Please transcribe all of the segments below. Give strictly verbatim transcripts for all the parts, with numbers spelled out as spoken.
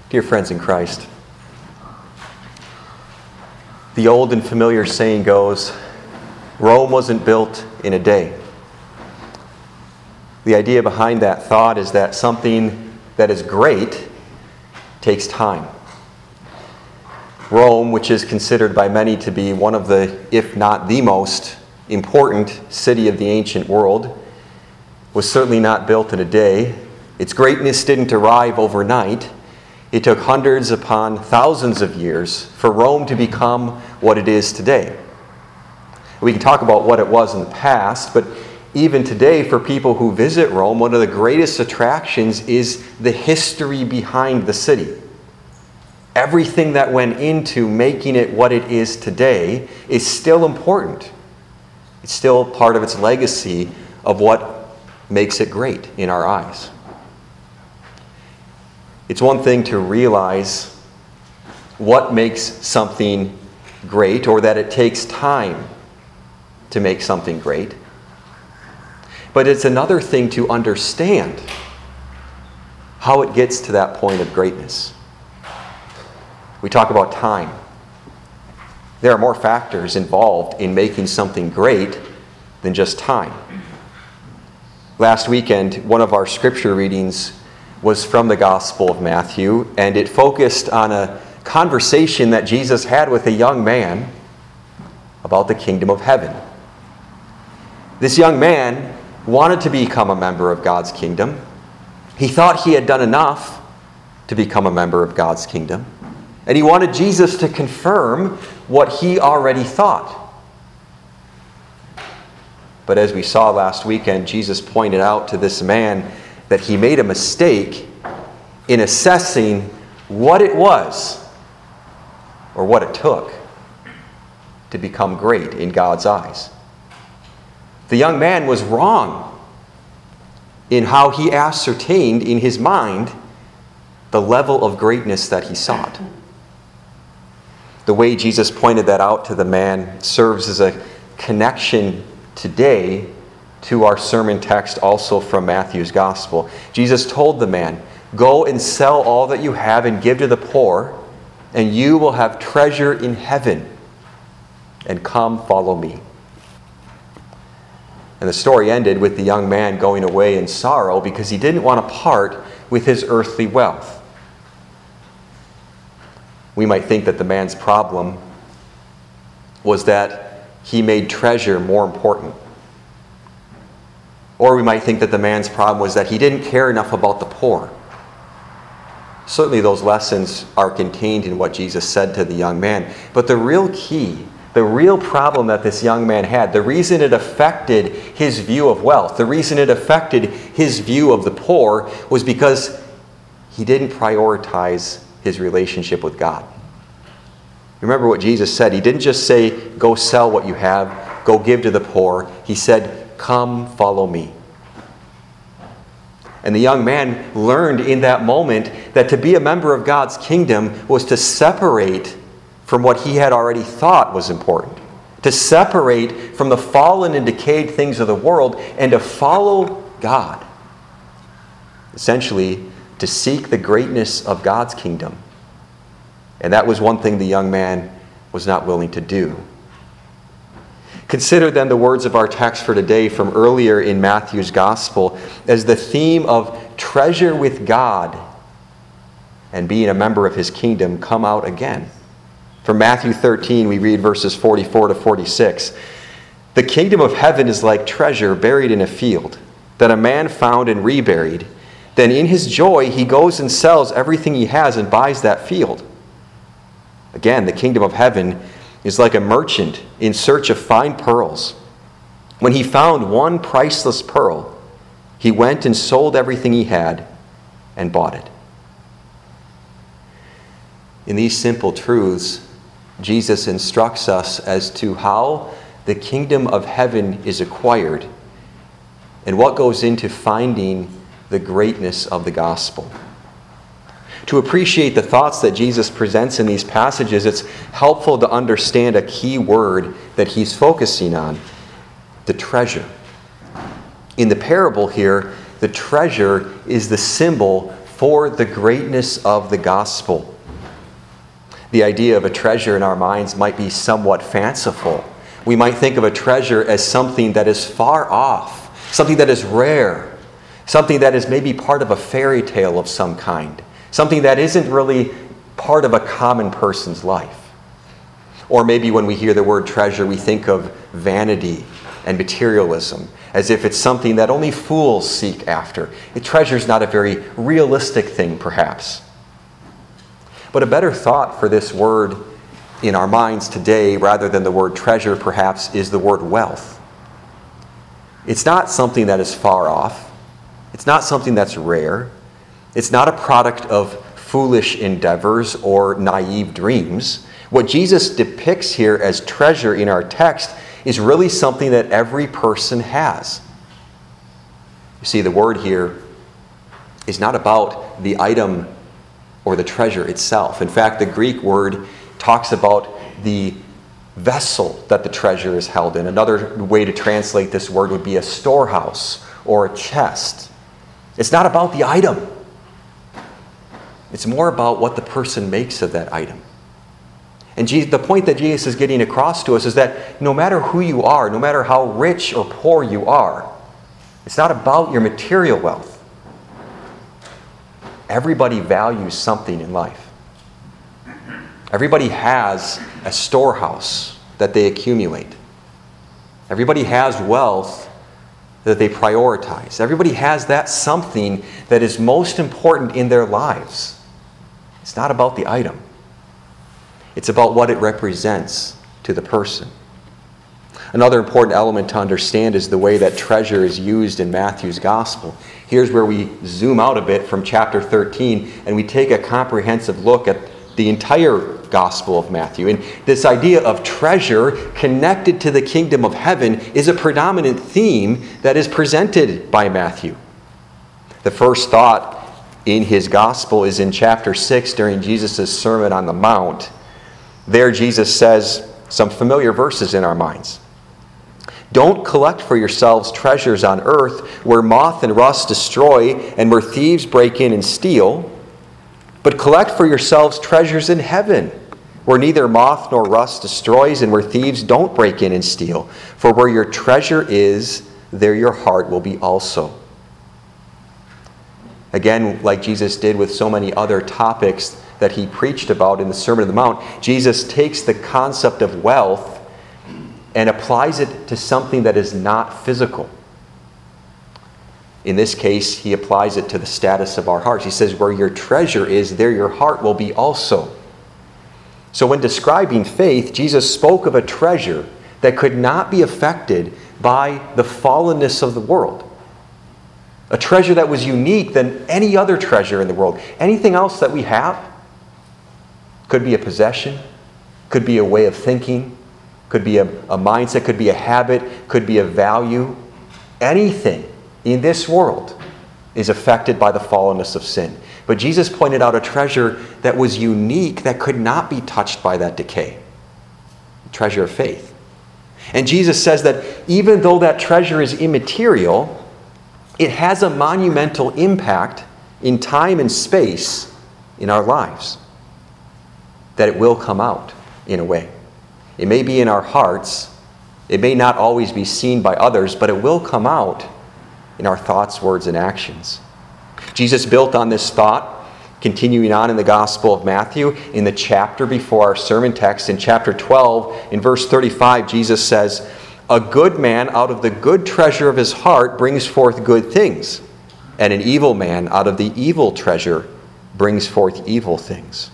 Dear friends in Christ, the old and familiar saying goes, Rome wasn't built in a day. The idea behind that thought is that something that is great takes time. Rome, which is considered by many to be one of the, if not the most important city of the ancient world, was certainly not built in a day. Its greatness didn't arrive overnight. It took hundreds upon thousands of years for Rome to become what it is today. We can talk about what it was in the past, but even today, for people who visit Rome, one of the greatest attractions is the history behind the city. Everything that went into making it what it is today is still important. It's still part of its legacy of what makes it great in our eyes. It's one thing to realize what makes something great, or that it takes time to make something great. But it's another thing to understand how it gets to that point of greatness. We talk about time. There are more factors involved in making something great than just time. Last weekend, one of our scripture readings was from the Gospel of Matthew, and it focused on a conversation that Jesus had with a young man about the kingdom of heaven. This young man wanted to become a member of God's kingdom. He thought he had done enough to become a member of God's kingdom, and he wanted Jesus to confirm what he already thought. But as we saw last weekend, Jesus pointed out to this man that he made a mistake in assessing what it was or what it took to become great in God's eyes. The young man was wrong in how he ascertained in his mind the level of greatness that he sought. The way Jesus pointed that out to the man serves as a connection today to our sermon text also from Matthew's Gospel. Jesus told the man, "Go and sell all that you have and give to the poor, and you will have treasure in heaven. And come, follow me." And the story ended with the young man going away in sorrow because he didn't want to part with his earthly wealth. We might think that the man's problem was that he made treasure more important. Or we might think that the man's problem was that he didn't care enough about the poor. Certainly those lessons are contained in what Jesus said to the young man. But the real key, the real problem that this young man had, the reason it affected his view of wealth, the reason it affected his view of the poor, was because he didn't prioritize his relationship with God. Remember what Jesus said. He didn't just say, "Go sell what you have, go give to the poor." He said, "Come, follow me." And the young man learned in that moment that to be a member of God's kingdom was to separate from what he had already thought was important, to separate from the fallen and decayed things of the world and to follow God. Essentially, to seek the greatness of God's kingdom. And that was one thing the young man was not willing to do. Consider then the words of our text for today from earlier in Matthew's Gospel as the theme of treasure with God and being a member of his kingdom come out again. From Matthew thirteen, we read verses forty-four to forty-six. "The kingdom of heaven is like treasure buried in a field that a man found and reburied. Then in his joy he goes and sells everything he has and buys that field. Again, the kingdom of heaven is like a merchant in search of fine pearls. When he found one priceless pearl, he went and sold everything he had and bought it." In these simple truths, Jesus instructs us as to how the kingdom of heaven is acquired and what goes into finding the greatness of the gospel. To appreciate the thoughts that Jesus presents in these passages, it's helpful to understand a key word that he's focusing on: the treasure. In the parable here, the treasure is the symbol for the greatness of the gospel. The idea of a treasure in our minds might be somewhat fanciful. We might think of a treasure as something that is far off, something that is rare, something that is maybe part of a fairy tale of some kind, something that isn't really part of a common person's life. Or maybe when we hear the word treasure, we think of vanity and materialism, as if it's something that only fools seek after. A treasure is not a very realistic thing, perhaps. But a better thought for this word in our minds today, rather than the word treasure, perhaps, is the word wealth. It's not something that is far off. It's not something that's rare. It's not a product of foolish endeavors or naive dreams. What Jesus depicts here as treasure in our text is really something that every person has. You see, the word here is not about the item or the treasure itself. In fact, the Greek word talks about the vessel that the treasure is held in. Another way to translate this word would be a storehouse or a chest. It's not about the item. It's more about what the person makes of that item. And Jesus, the point that Jesus is getting across to us is that no matter who you are, no matter how rich or poor you are, it's not about your material wealth. Everybody values something in life. Everybody has a storehouse that they accumulate. Everybody has wealth that they prioritize. Everybody has that something that is most important in their lives. It's not about the item. It's about what it represents to the person. Another important element to understand is the way that treasure is used in Matthew's gospel. Here's where we zoom out a bit from chapter thirteen and we take a comprehensive look at the entire gospel of Matthew. And this idea of treasure connected to the kingdom of heaven is a predominant theme that is presented by Matthew. The first thought in his gospel is in chapter six during Jesus' Sermon on the Mount. There Jesus says some familiar verses in our minds. Don't collect for yourselves treasures on earth where moth and rust destroy and where thieves break in and steal, but collect for yourselves treasures in heaven where neither moth nor rust destroys and where thieves don't break in and steal. For where your treasure is, there your heart will be also. Again, like Jesus did with so many other topics that he preached about in the Sermon on the Mount, Jesus takes the concept of wealth and applies it to something that is not physical. In this case, he applies it to the status of our hearts. He says, where your treasure is, there your heart will be also. So when describing faith, Jesus spoke of a treasure that could not be affected by the fallenness of the world. A treasure that was unique than any other treasure in the world. Anything else that we have could be a possession, could be a way of thinking, could be a, a mindset, could be a habit, could be a value. Anything in this world is affected by the fallenness of sin. But Jesus pointed out a treasure that was unique, that could not be touched by that decay. The treasure of faith. And Jesus says that even though that treasure is immaterial, it has a monumental impact in time and space in our lives. That it will come out in a way. It may be in our hearts. It may not always be seen by others, but it will come out in our thoughts, words, and actions. Jesus built on this thought, continuing on in the Gospel of Matthew, in the chapter before our sermon text, in chapter twelve, in verse thirty-five, Jesus says, a good man out of the good treasure of his heart brings forth good things, and an evil man out of the evil treasure brings forth evil things.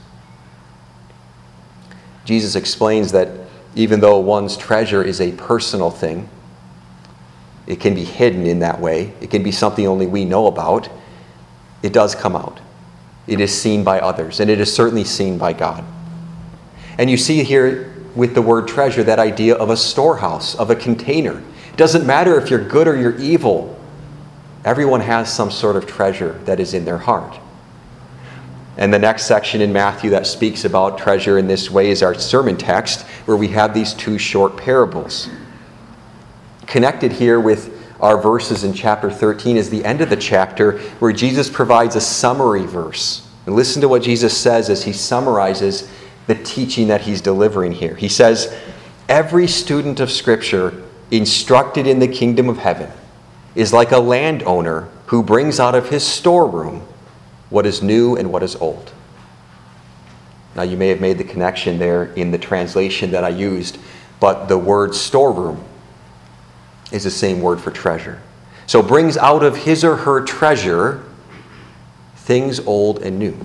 Jesus explains that even though one's treasure is a personal thing, it can be hidden in that way. It can be something only we know about. It does come out. It is seen by others, and it is certainly seen by God. And you see here with the word treasure that idea of a storehouse, of a container. It doesn't matter if you're good or you're evil. Everyone has some sort of treasure that is in their heart. And the next section in Matthew that speaks about treasure in this way is our sermon text, where we have these two short parables. Connected here with our verses in chapter thirteen is the end of the chapter where Jesus provides a summary verse. And listen to what Jesus says as he summarizes the teaching that he's delivering here. He says, "Every student of Scripture instructed in the kingdom of heaven is like a landowner who brings out of his storeroom what is new and what is old." Now, you may have made the connection there in the translation that I used, but the word storeroom is the same word for treasure. So brings out of his or her treasure things old and new.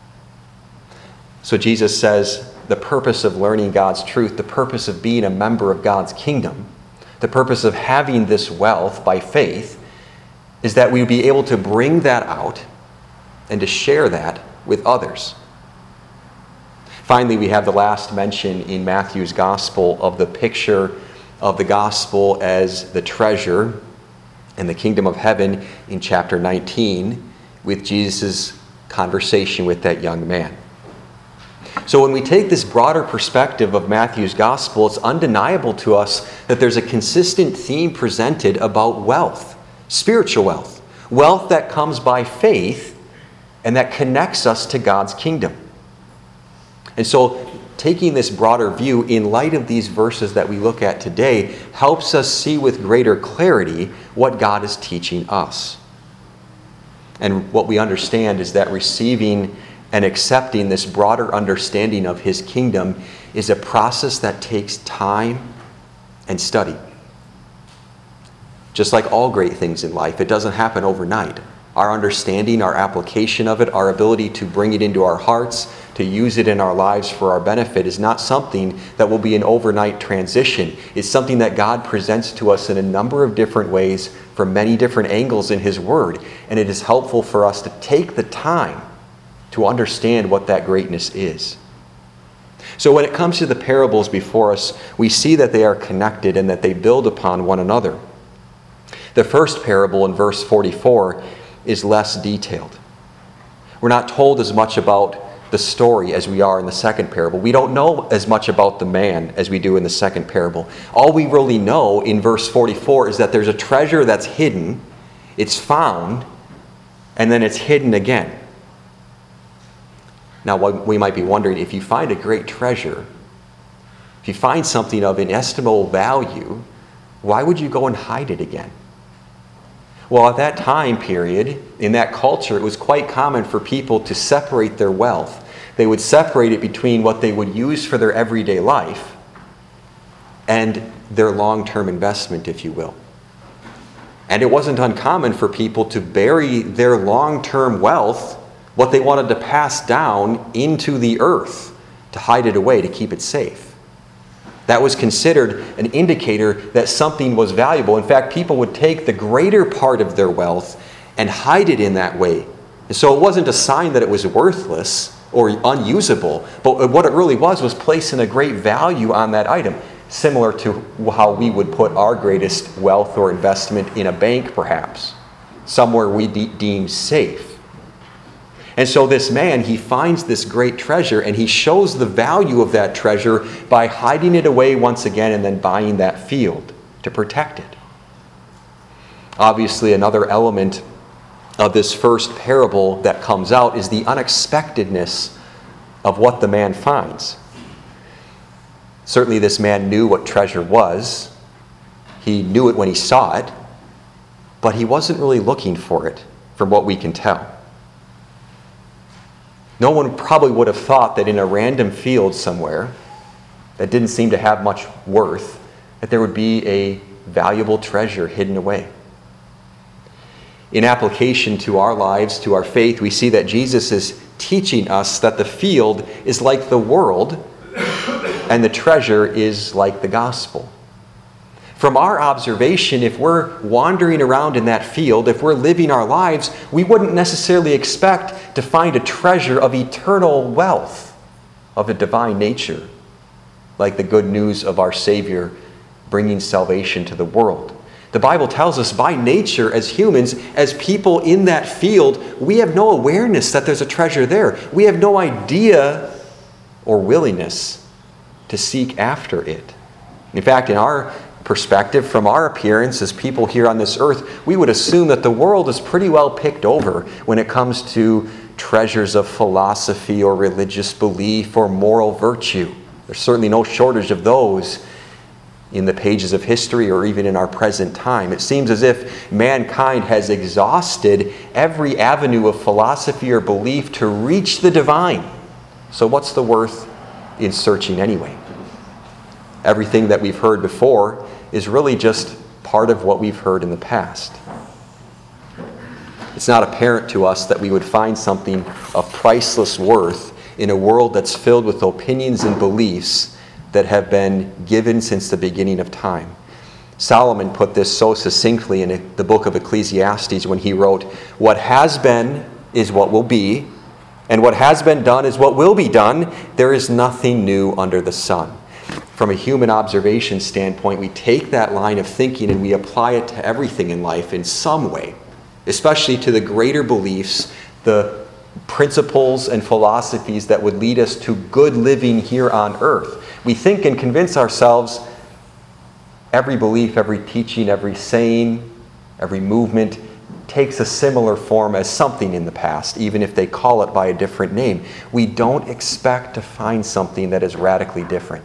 So Jesus says the purpose of learning God's truth, the purpose of being a member of God's kingdom, the purpose of having this wealth by faith is that we would be able to bring that out and to share that with others. Finally, we have the last mention in Matthew's gospel of the picture of the gospel as the treasure and the kingdom of heaven in chapter nineteen with Jesus' conversation with that young man. So when we take this broader perspective of Matthew's gospel, it's undeniable to us that there's a consistent theme presented about wealth, spiritual wealth, wealth that comes by faith and that connects us to God's kingdom. And so taking this broader view in light of these verses that we look at today helps us see with greater clarity what God is teaching us. And what we understand is that receiving and accepting this broader understanding of his kingdom is a process that takes time and study. Just like all great things in life, it doesn't happen overnight. Our understanding, our application of it, our ability to bring it into our hearts, to use it in our lives for our benefit is not something that will be an overnight transition. It's something that God presents to us in a number of different ways from many different angles in his word. And it is helpful for us to take the time to understand what that greatness is. So when it comes to the parables before us, we see that they are connected and that they build upon one another. The first parable in verse forty-four is less detailed. We're not told as much about the story as we are in the second parable. We don't know as much about the man as we do in the second parable. All we really know in verse forty-four is that there's a treasure that's hidden, it's found, and then it's hidden again. Now, we might be wondering, if you find a great treasure, if you find something of inestimable value, why would you go and hide it again? Well, at that time period, in that culture, it was quite common for people to separate their wealth. They would separate it between what they would use for their everyday life and their long-term investment, if you will. And it wasn't uncommon for people to bury their long-term wealth, what they wanted to pass down, into the earth to hide it away, to keep it safe. That was considered an indicator that something was valuable. In fact, people would take the greater part of their wealth and hide it in that way. And so it wasn't a sign that it was worthless or unusable, but what it really was was placing a great value on that item, similar to how we would put our greatest wealth or investment in a bank, perhaps, somewhere we de- deem safe. And so this man, he finds this great treasure and he shows the value of that treasure by hiding it away once again and then buying that field to protect it. Obviously, another element of this first parable that comes out is the unexpectedness of what the man finds. Certainly this man knew what treasure was. He knew it when he saw it, but he wasn't really looking for it, from what we can tell. No one probably would have thought that in a random field somewhere that didn't seem to have much worth, that there would be a valuable treasure hidden away. In application to our lives, to our faith, we see that Jesus is teaching us that the field is like the world and the treasure is like the gospel. From our observation, if we're wandering around in that field, if we're living our lives, we wouldn't necessarily expect to find a treasure of eternal wealth, of a divine nature, like the good news of our Savior bringing salvation to the world. The Bible tells us by nature, as humans, as people in that field, we have no awareness that there's a treasure there. We have no idea or willingness to seek after it. In fact, in our perspective, from our appearance as people here on this earth, we would assume that the world is pretty well picked over when it comes to treasures of philosophy or religious belief or moral virtue. There's certainly no shortage of those in the pages of history or even in our present time. It seems as if mankind has exhausted every avenue of philosophy or belief to reach the divine. So what's the worth in searching anyway? Everything that we've heard before is really just part of what we've heard in the past. It's not apparent to us that we would find something of priceless worth in a world that's filled with opinions and beliefs that have been given since the beginning of time. Solomon put this so succinctly in the book of Ecclesiastes when he wrote, "What has been is what will be, and what has been done is what will be done. There is nothing new under the sun." From a human observation standpoint, we take that line of thinking and we apply it to everything in life in some way, especially to the greater beliefs, the principles and philosophies that would lead us to good living here on earth. We think and convince ourselves every belief, every teaching, every saying, every movement takes a similar form as something in the past, even if they call it by a different name. We don't expect to find something that is radically different.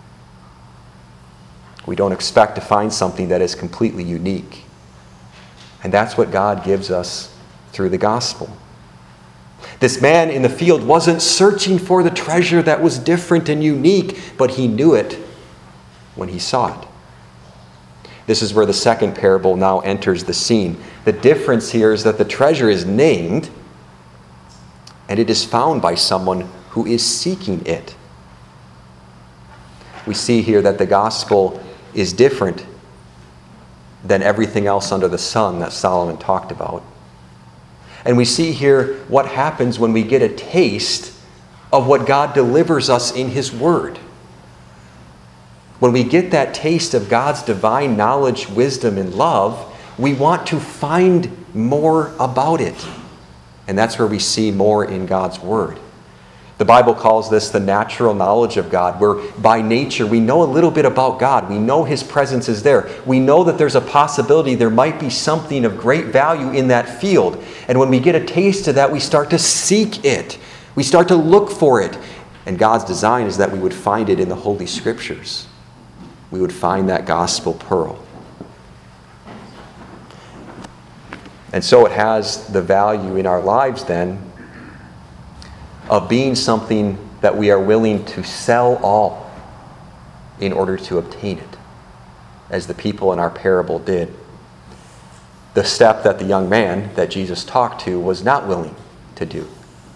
We don't expect to find something that is completely unique. And that's what God gives us through the gospel. This man in the field wasn't searching for the treasure that was different and unique, but he knew it when he saw it. This is where the second parable now enters the scene. The difference here is that the treasure is named, and it is found by someone who is seeking it. We see here that the gospel is different than everything else under the sun that Solomon talked about. And we see here what happens when we get a taste of what God delivers us in His Word. When we get that taste of God's divine knowledge, wisdom, and love, we want to find more about it. And that's where we see more in God's Word. The Bible calls this the natural knowledge of God, where by nature we know a little bit about God. We know His presence is there. We know that there's a possibility there might be something of great value in that field. And when we get a taste of that, we start to seek it. We start to look for it. And God's design is that we would find it in the Holy Scriptures. We would find that gospel pearl. And so it has the value in our lives then of being something that we are willing to sell all in order to obtain it, as the people in our parable did. The step that the young man that Jesus talked to was not willing to do.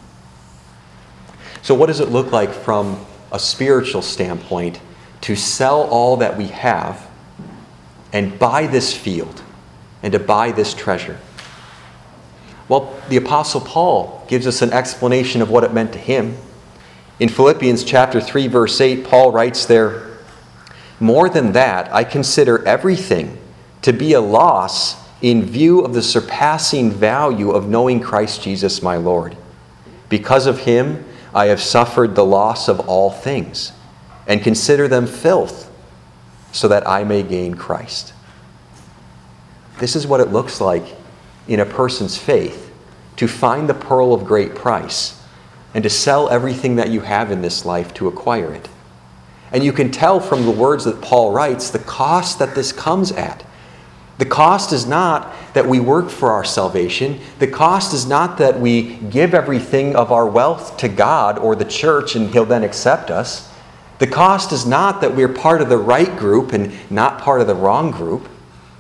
So what does it look like from a spiritual standpoint to sell all that we have and buy this field and to buy this treasure? Well, the Apostle Paul gives us an explanation of what it meant to him. In Philippians chapter three, verse eight, Paul writes there, "More than that, I consider everything to be a loss in view of the surpassing value of knowing Christ Jesus my Lord. Because of Him, I have suffered the loss of all things, and consider them filth, so that I may gain Christ." This is what it looks like in a person's faith, to find the pearl of great price and to sell everything that you have in this life to acquire it. And you can tell from the words that Paul writes the cost that this comes at. The cost is not that we work for our salvation. The cost is not that we give everything of our wealth to God or the church and He'll then accept us. The cost is not that we're part of the right group and not part of the wrong group.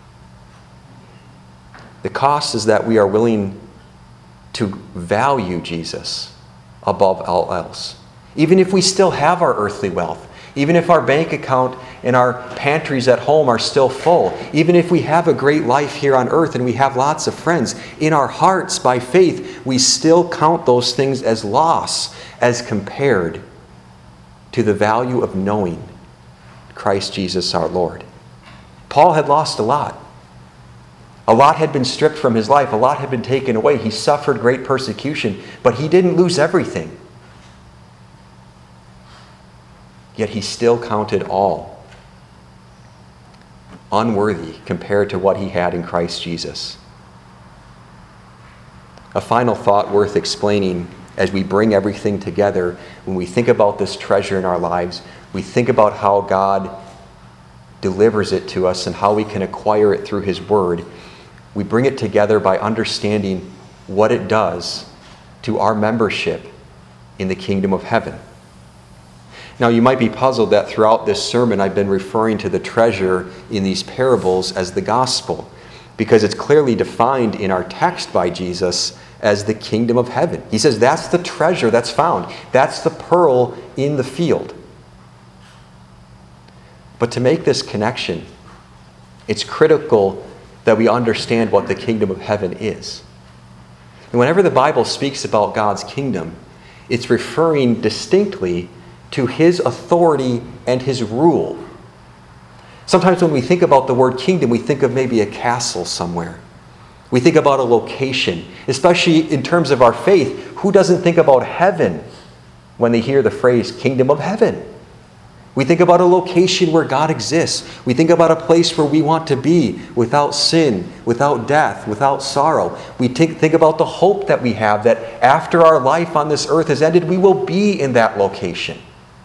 The cost is that we are willing to value Jesus above all else. Even if we still have our earthly wealth, even if our bank account and our pantries at home are still full, even if we have a great life here on earth and we have lots of friends, in our hearts, by faith, we still count those things as loss as compared to the value of knowing Christ Jesus our Lord. Paul had lost a lot. A lot had been stripped from his life. A lot had been taken away. He suffered great persecution, but he didn't lose everything. Yet he still counted all unworthy compared to what he had in Christ Jesus. A final thought worth explaining as we bring everything together, when we think about this treasure in our lives, we think about how God delivers it to us and how we can acquire it through his word. We bring it together by understanding what it does to our membership in the kingdom of heaven. Now, you might be puzzled that throughout this sermon I've been referring to the treasure in these parables as the gospel, because it's clearly defined in our text by Jesus as the kingdom of heaven. He says that's the treasure that's found. That's the pearl in the field. But to make this connection, it's critical that we understand what the kingdom of heaven is. And whenever the Bible speaks about God's kingdom, it's referring distinctly to his authority and his rule. Sometimes when we think about the word kingdom, we think of maybe a castle somewhere. We think about a location, especially in terms of our faith. Who doesn't think about heaven when they hear the phrase kingdom of heaven? We think about a location where God exists. We think about a place where we want to be without sin, without death, without sorrow. We think, think about the hope that we have that after our life on this earth has ended, we will be in that location.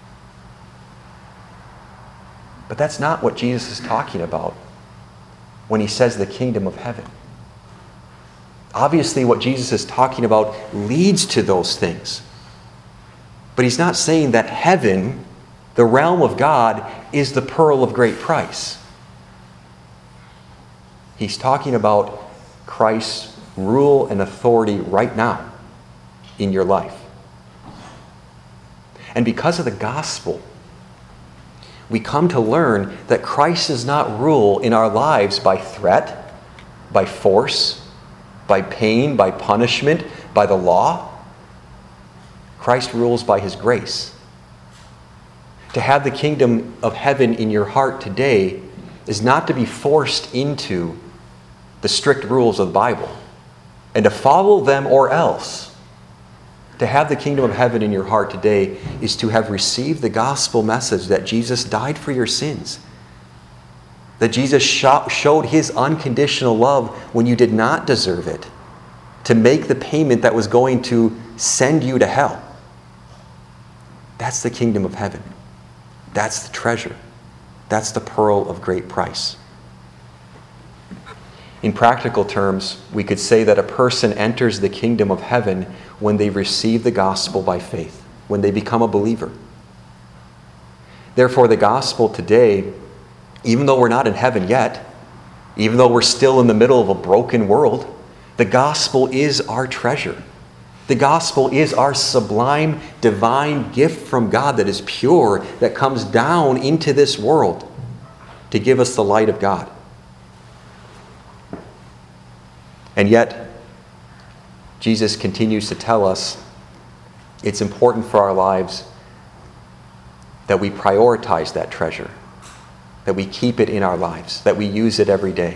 But that's not what Jesus is talking about when he says the kingdom of heaven. Obviously, what Jesus is talking about leads to those things. But he's not saying that heaven, the realm of God, is the pearl of great price. He's talking about Christ's rule and authority right now in your life. And because of the gospel, we come to learn that Christ does not rule in our lives by threat, by force, by pain, by punishment, by the law. Christ rules by his grace. To have the kingdom of heaven in your heart today is not to be forced into the strict rules of the Bible and to follow them or else. To have the kingdom of heaven in your heart today is to have received the gospel message that Jesus died for your sins. That Jesus showed his unconditional love when you did not deserve it, to make the payment that was going to send you to hell. That's the kingdom of heaven. That's the treasure. That's the pearl of great price. In practical terms, we could say that a person enters the kingdom of heaven when they receive the gospel by faith, when they become a believer. Therefore, the gospel today, even though we're not in heaven yet, even though we're still in the middle of a broken world, the gospel is our treasure. The gospel is our sublime, divine gift from God that is pure, that comes down into this world to give us the light of God. And yet, Jesus continues to tell us it's important for our lives that we prioritize that treasure, that we keep it in our lives, that we use it every day.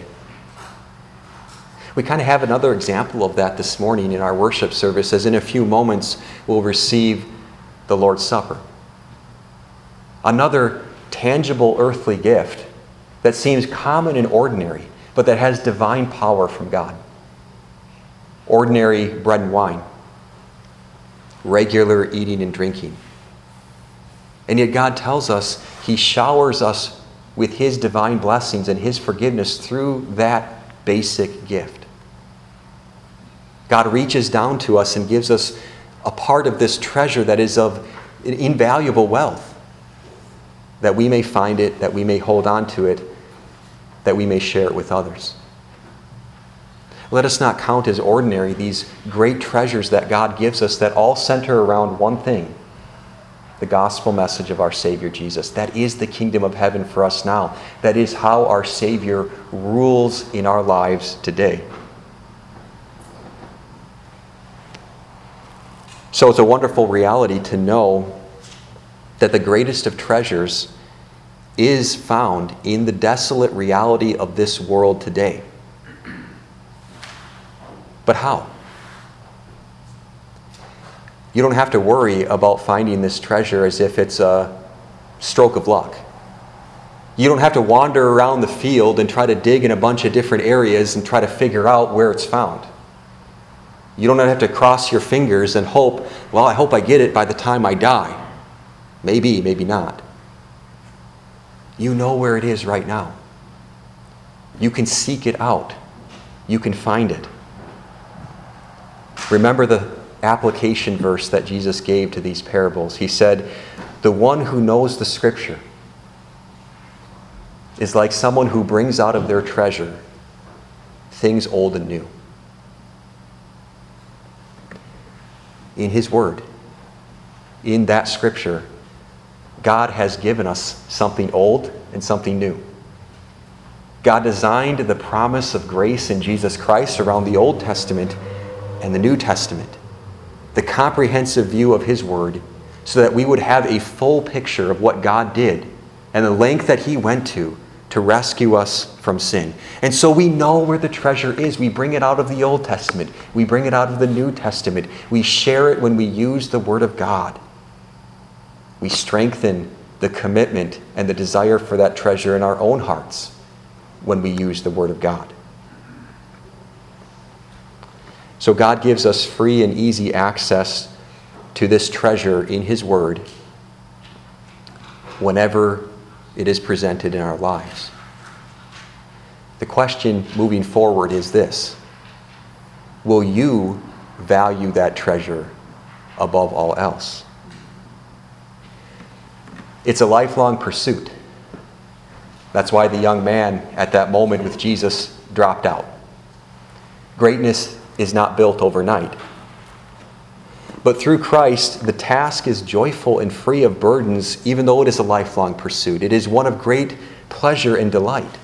We kind of have another example of that this morning in our worship service, as in a few moments we'll receive the Lord's Supper. Another tangible earthly gift that seems common and ordinary, but that has divine power from God. Ordinary bread and wine, regular eating and drinking. And yet God tells us he showers us with his divine blessings and his forgiveness through that basic gift. God reaches down to us and gives us a part of this treasure that is of invaluable wealth, that we may find it, that we may hold on to it, that we may share it with others. Let us not count as ordinary these great treasures that God gives us that all center around one thing: the gospel message of our Savior Jesus. That is the kingdom of heaven for us now. That is how our Savior rules in our lives today. So it's a wonderful reality to know that the greatest of treasures is found in the desolate reality of this world today. But how? You don't have to worry about finding this treasure as if it's a stroke of luck. You don't have to wander around the field and try to dig in a bunch of different areas and try to figure out where it's found. You don't have to cross your fingers and hope, well, I hope I get it by the time I die. Maybe, maybe not. You know where it is right now. You can seek it out. You can find it. Remember the application verse that Jesus gave to these parables. He said, the one who knows the Scripture is like someone who brings out of their treasure things old and new. In His Word, in that Scripture, God has given us something old and something new. God designed the promise of grace in Jesus Christ around the Old Testament and the New Testament, the comprehensive view of His Word, so that we would have a full picture of what God did and the length that He went to to rescue us from sin. And so we know where the treasure is. We bring it out of the Old Testament. We bring it out of the New Testament. We share it when we use the Word of God. We strengthen the commitment and the desire for that treasure in our own hearts when we use the Word of God. So God gives us free and easy access to this treasure in His Word whenever it is presented in our lives. The question moving forward is this: will you value that treasure above all else? It's a lifelong pursuit. That's why the young man at that moment with Jesus dropped out. Greatness is not built overnight. But through Christ, the task is joyful and free of burdens, even though it is a lifelong pursuit. It is one of great pleasure and delight.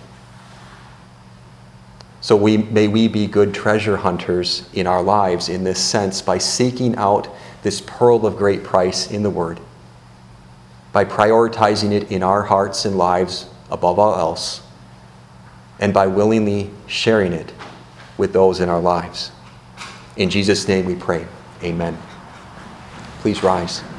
So we, may we be good treasure hunters in our lives in this sense by seeking out this pearl of great price in the Word, by prioritizing it in our hearts and lives above all else, and by willingly sharing it with those in our lives. In Jesus' name we pray. Amen. Please rise.